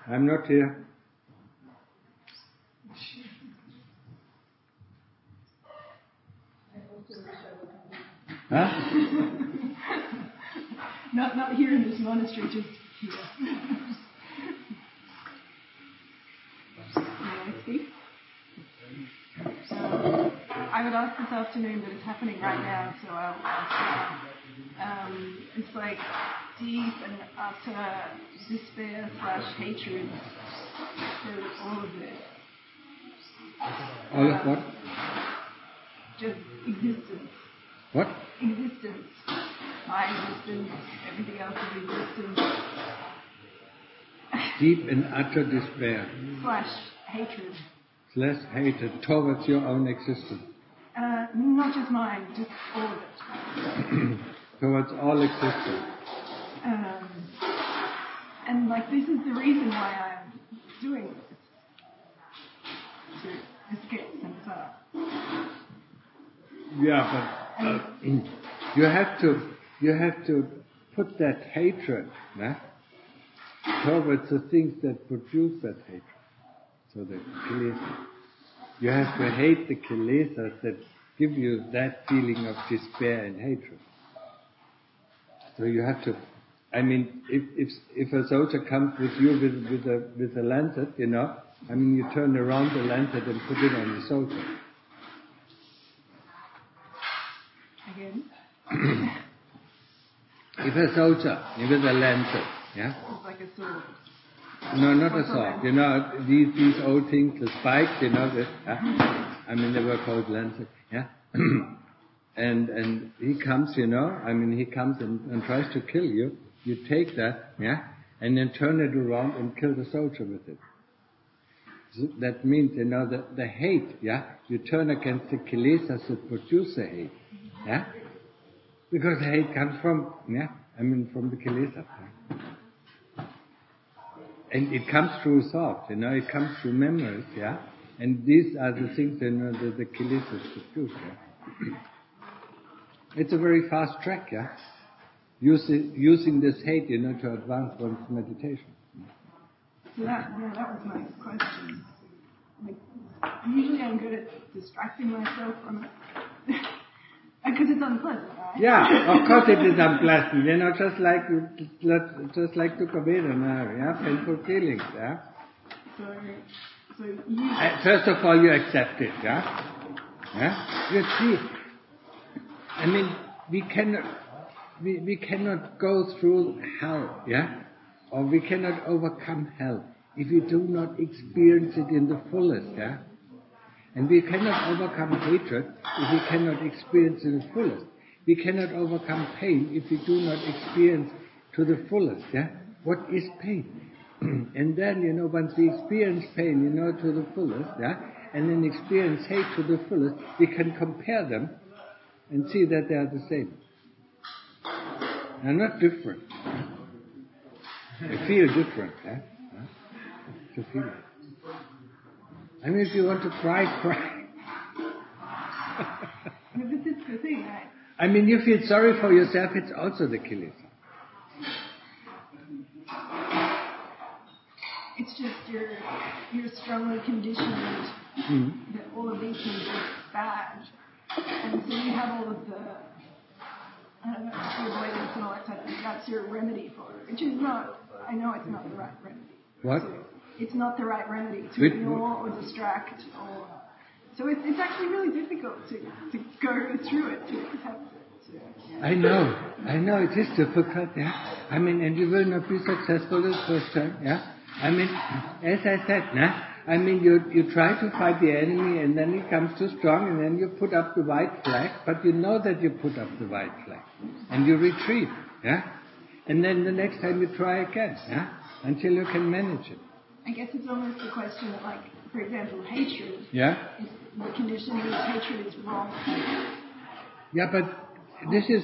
I'm not here. Huh? Not here in this monastery, just here. May I speak? I would ask this afternoon, but it's happening right now, so I'll ask now. It's like deep and utter despair/hatred for all of this. All of what? Just existence. What? Existence. My existence, everything else is existence. Deep and utter despair. /hatred. /hatred towards your own existence. Not just mine, just all of it. Towards all existence. And like this is the reason why I'm doing this. To escape samsara. Yeah, but you have to put that hatred towards the things that produce that hatred. So the kilesas. You have to hate the kilesas that give you that feeling of despair and hatred. So you have to. I mean, if a soldier comes with you with a lancet, you turn around the lancet and put it on the soldier. Again? If a soldier with a lancet, It's like a sword. No, not a sword. These old things, the spikes, they were called lancet, and he comes, he comes and tries to kill you. You take that, and then turn it around and kill the soldier with it. So that means, the hate, you turn against the kilesas that produce the hate, because the hate comes from, from the kilesas. And it comes through thought, it comes through memories, and these are the things, the kilesas produce, It's a very fast track, using this hate, to advance one's meditation. So that was my question. Like, usually I'm good at distracting myself from it. Because it's unpleasant, right? Yeah, of course it is unpleasant, just like Dukkha Vedana, painful feelings, So you... First of all, you accept it, You see, we cannot go through hell, or we cannot overcome hell if we do not experience it in the fullest, And we cannot overcome hatred if we cannot experience it in the fullest. We cannot overcome pain if we do not experience to the fullest, What is pain? And then, once we experience pain, to the fullest, and then experience hate to the fullest, we can compare them and see that they are the same. They're not different. They feel different, To feel it. If you want to cry, cry. But this is the thing, right? You feel sorry for yourself, it's also the kilesa. It's just you're strongly conditioned that all of these things are bad. And so you have all of the, avoidance and all that type of thing. That's your remedy for it, which is not, I know it's not the right remedy. What? It's not the right remedy to ignore or distract or... So it's actually really difficult to go through it, to accept it. I know, it is difficult, and you will not be successful the first time, as I said, you try to fight the enemy and then he comes too strong and then you put up the white flag, but you know that you put up the white flag. And you retreat, And then the next time you try again, Until you can manage it. I guess it's almost a question that, like, for example, hatred. The conditioning of hatred is wrong. Yeah, but this is,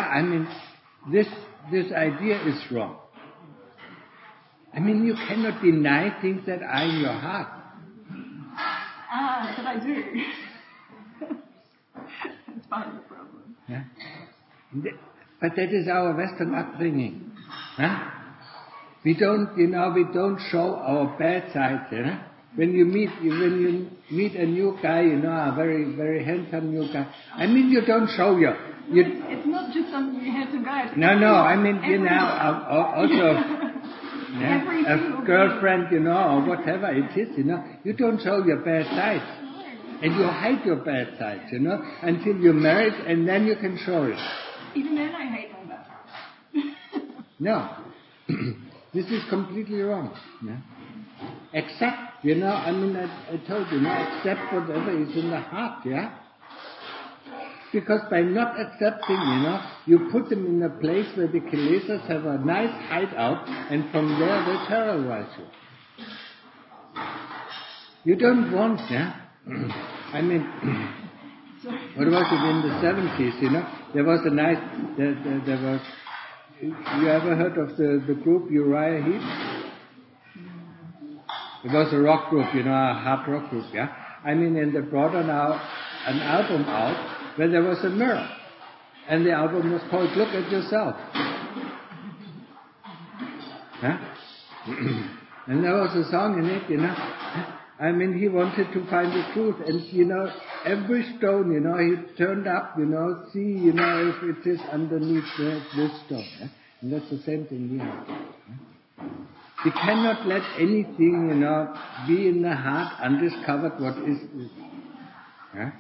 this idea is wrong. You cannot deny things that are in your heart. But I do. That's part of the problem. But that is our Western upbringing. We don't show our bad sides, you know. When you meet a new guy, a very, very handsome new guy, I mean, you don't show It's not just some handsome guy. No, I mean, also a girlfriend, or whatever it is, you don't show your bad sides. And you hide your bad sides, until you're married, and then you can show it. Even then I hate my bad sides. No. This is completely wrong. Yeah? Accept, I told you, accept whatever is in the heart, yeah? Because by not accepting, you put them in a place where the kilesas have a nice hideout, and from there they terrorize you. You don't want, yeah? I mean, what was it in the 70s, there was a nice, there was, you ever heard of the group Uriah Heep? It was a rock group, a hard rock group, yeah? I mean, and they brought an album out where there was a mirror. And the album was called Look at Yourself. Yeah? And there was a song in it, I mean, he wanted to find the truth. And, every stone, he turned up, see, if it is underneath this stone. Yeah? And that's the same thing we have. Yeah? We cannot let anything, be in the heart undiscovered what is. Yeah?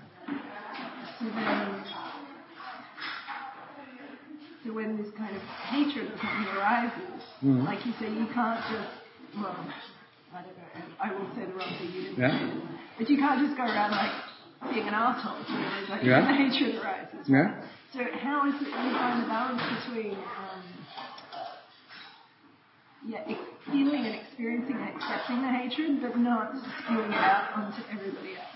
So when this kind of hatred or something arises, like you say, you can't just, I don't know, I will say the wrong thing, you didn't say it, but you can't just go around like being an arsehole, like when the hatred arises. Right? Yeah. So how is it you find the balance between feeling and experiencing and accepting the hatred, but not spewing it out onto everybody else?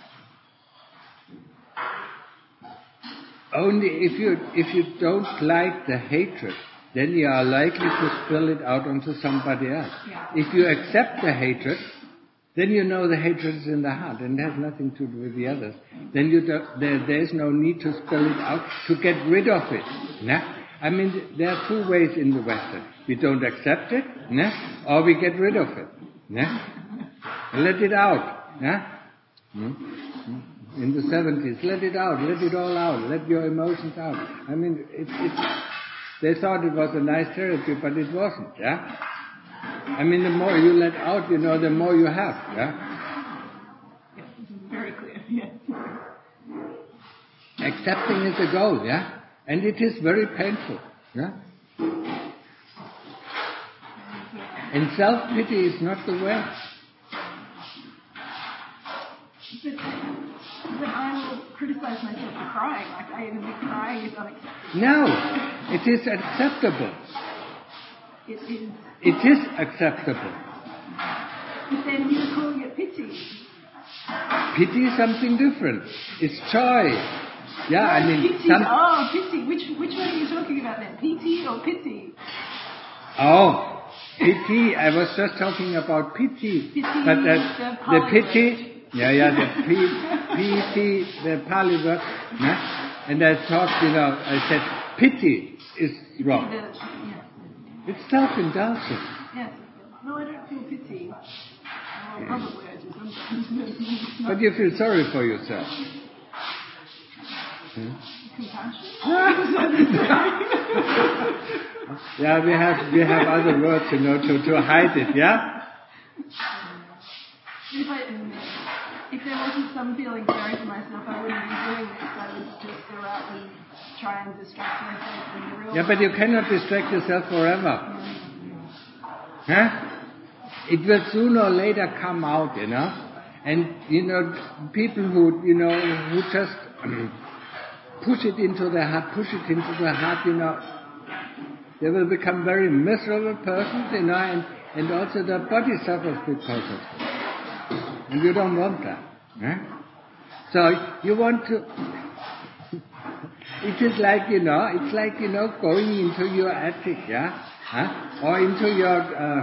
Only if you don't like the hatred, then you are likely to spill it out onto somebody else. Yeah. If you accept the hatred, then the hatred is in the heart and it has nothing to do with the others. Then there is no need to spill it out to get rid of it. Nah? I mean, there are two ways in the Western. We don't accept it, or we get rid of it. Let it out. In the 70s, let it out, let it all out, let your emotions out. I mean, they thought it was a nice therapy, but it wasn't, yeah? I mean, the more you let out, the more you have, yeah? Yes, very clear, yes. Accepting is a goal, yeah? And it is very painful, yeah? And self-pity is not the way. But I will criticize myself for crying. Like, I even think crying is unacceptable. No, it is acceptable. It is acceptable. But then you're calling it pity. Pity is something different. It's joy. Yeah, I mean... Pity. Pity. Which one are you talking about then? Pity or pity? Oh, pity. I was just talking about pity. But the pity... the P-T, the Pali word. And I thought, I said, pity is wrong. It's self-indulgence. Yes. No, I don't feel pity. Well, probably I do sometimes. But you feel sorry for yourself. Compassion? Yeah, we have other words, to hide it, yeah? If there wasn't some feeling sorry for myself, I wouldn't be doing this. I would just go out and try and distract myself from the real. Yeah, but you cannot distract yourself forever. It will sooner or later come out, And, people who just push it into their heart, they will become very miserable persons, and also their body suffers because of it. And you don't want that. So you want to... It is like, going into your attic, yeah? Or into your,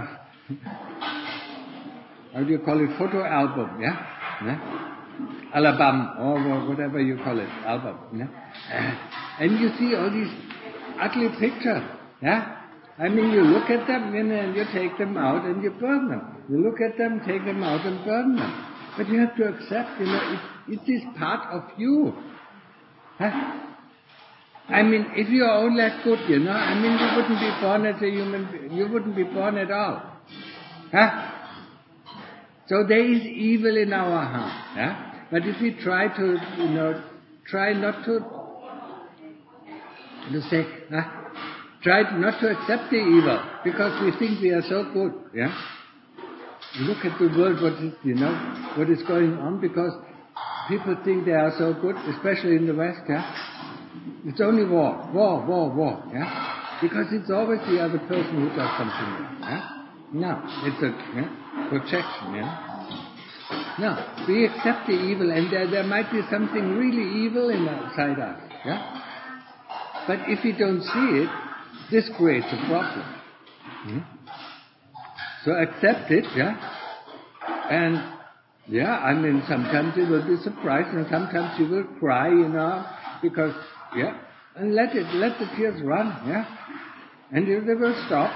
how do you call it, photo album, yeah? Album, or whatever you call it, album, yeah? And you see all these ugly pictures, yeah? I mean, you look at them and you take them out and you burn them. You look at them, take them out and burn them. But you have to accept, it is part of you. Huh? I mean, if you are all that good, you wouldn't be born as a human being. You wouldn't be born at all. Huh? So there is evil in our heart. Yeah? But if we try to, try not to say, try not to accept the evil because we think we are so good. Yeah? Look at the world, what is going on, because people think they are so good, especially in the West. Yeah? It's only war. Yeah? Because it's always the other person who does something wrong. Yeah? No, it's a projection. Yeah? No, we accept the evil, and there might be something really evil inside us. Yeah? But if we don't see it, this creates a problem. So accept it, yeah? And, sometimes you will be surprised, and sometimes you will cry, because, and let the tears run, yeah? And they will stop.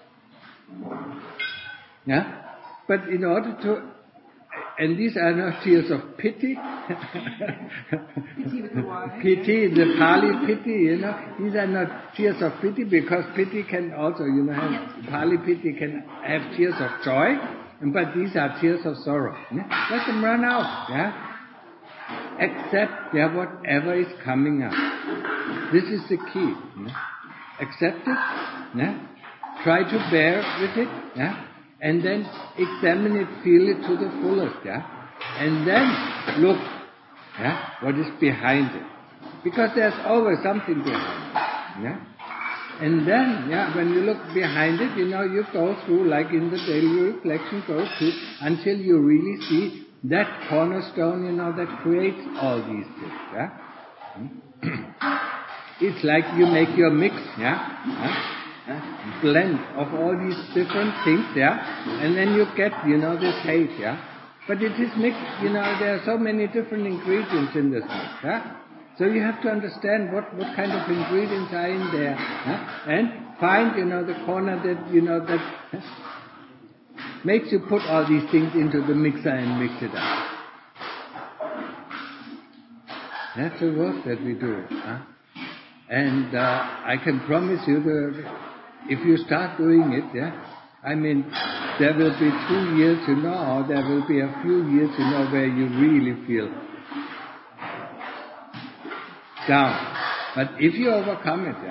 Yeah? But in order to, and these are not tears of pity. Pity with the Y. Pity, the Pali pity, these are not tears of pity, because pity can also, Pali pity can have tears of joy, but these are tears of sorrow. Yeah? Let them run out. Yeah? Accept whatever is coming up. This is the key. Yeah? Accept it. Yeah? Try to bear with it. Yeah? And then examine it, feel it to the fullest, yeah? And then look, what is behind it. Because there's always something behind it, yeah? And then, when you look behind it, you go through, like in the daily reflection, go through until you really see that cornerstone, that creates all these things, yeah? It's like you make your mix, blend of all these different things, and then you get, this hate, But it is mixed, there are so many different ingredients in this mix, So you have to understand what kind of ingredients are in there, and find, the corner that, that makes you put all these things into the mixer and mix it up. That's the work that we do, And I can promise you if you start doing it, there will be 2 years, or there will be a few years, where you really feel down. But if you overcome it,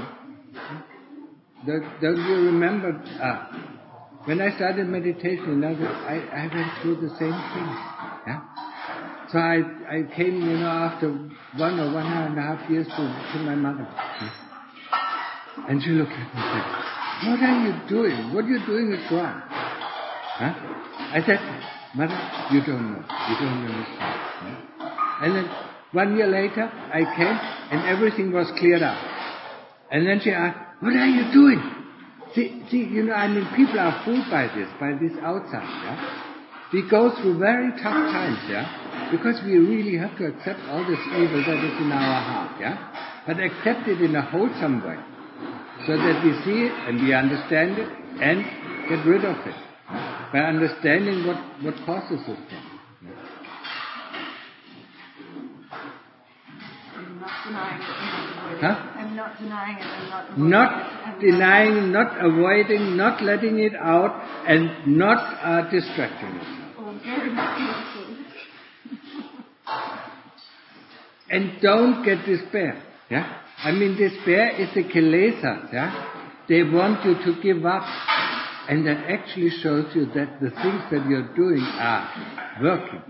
don't you remember, when I started meditation, I went through the same thing, So I came, after 1 or 1.5 years to my mother. And she looked at me and said, "What are you doing? What you're doing is wrong." I said, "Mother, you don't know. You don't understand." And then 1 year later, I came and everything was cleared up. And then she asked, "What are you doing?" See, people are fooled by this outside, We go through very tough times, because we really have to accept all this evil that is in our heart, But accept it in a wholesome way, so that we see it and we understand it and get rid of it, by understanding what causes it. I'm not denying it. Not denying, not avoiding, not letting it out, and not distracting yourself. And don't get despair. Despair is the kilesas. They want you to give up, and that actually shows you that the things that you're doing are working.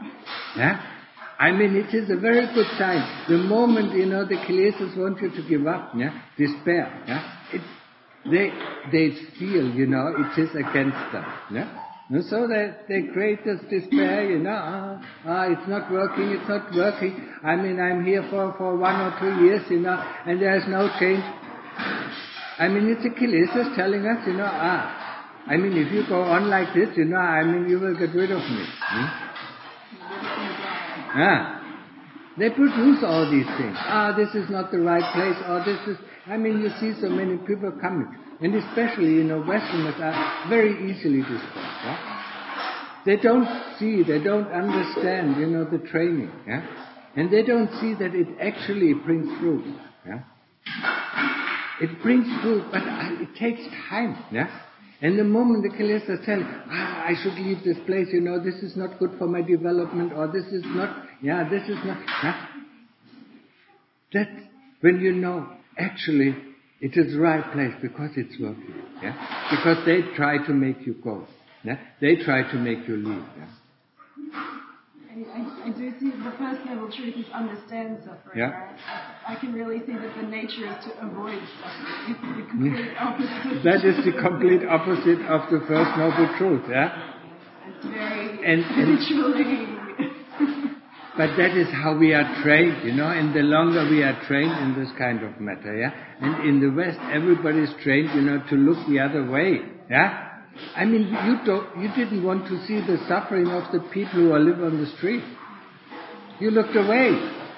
It is a very good sign. The moment, the kilesas want you to give up, despair, they feel, it is against them, So they create this despair, it's not working. I'm here for 1 or 2 years, and there is no change. It's the kilesas telling us, if you go on like this, you will get rid of me. They produce all these things. This is not the right place, or this is, you see so many people coming. And especially, Westerners are very easily disturbed. Yeah? They don't see, they don't understand, the training. Yeah? And they don't see that it actually brings fruit. Yeah? It brings fruit, but it takes time. Yeah? And the moment the Kilesas tell, I should leave this place, this is not good for my development, or this is not, this is not. Yeah? That's when actually, it is the right place because it's working. Yeah? Because they try to make you go. Yeah? They try to make you leave. Yeah? I do see the first noble truth is understand suffering. Yeah. Right? I can really see that the nature is to avoid suffering. It's the complete opposite. That is the complete opposite of the first noble truth. Yeah. It's very habitually. But that is how we are trained, and the longer we are trained in this kind of matter, yeah. And in the West, everybody is trained, to look the other way, yeah. I mean, you didn't want to see the suffering of the people who live on the street. You looked away,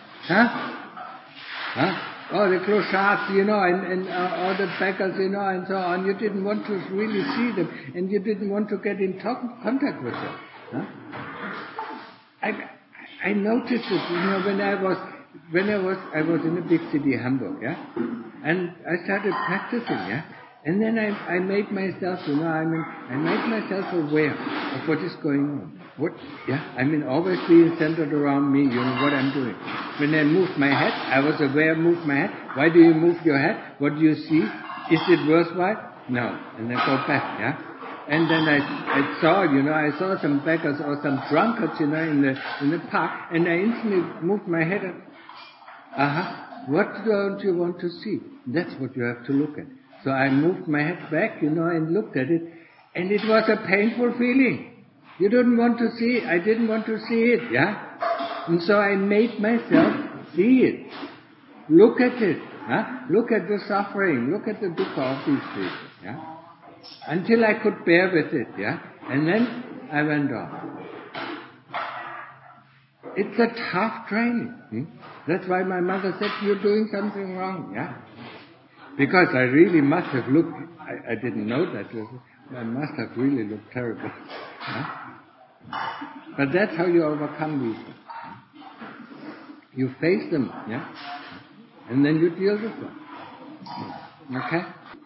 Oh, the clochards, and all the beggars, and so on. You didn't want to really see them, and you didn't want to get in contact with them. I noticed it, when I was in a big city, Hamburg, yeah, and I started practicing, yeah, and then I made myself, I made myself aware of what is going on. Always being centered around me, what I'm doing. When I moved my head, I was aware, moved my head. Why do you move your head? What do you see? Is it worthwhile? No. And then go back, yeah. And then I saw some beggars or some drunkards, in the park, and I instantly moved my head up. What don't you want to see? That's what you have to look at. So I moved my head back, and looked at it, and it was a painful feeling. You didn't want to see it. I didn't want to see it, yeah? And so I made myself see it. Look at it, Look at the suffering. Look at the dukkha of these people, yeah? Until I could bear with it, yeah? And then I went on. It's a tough training. That's why my mother said, you're doing something wrong, yeah? Because I really must have looked, I didn't know that, I must have really looked terrible. Yeah? But that's how you overcome these things. You face them, yeah? And then you deal with them. Okay?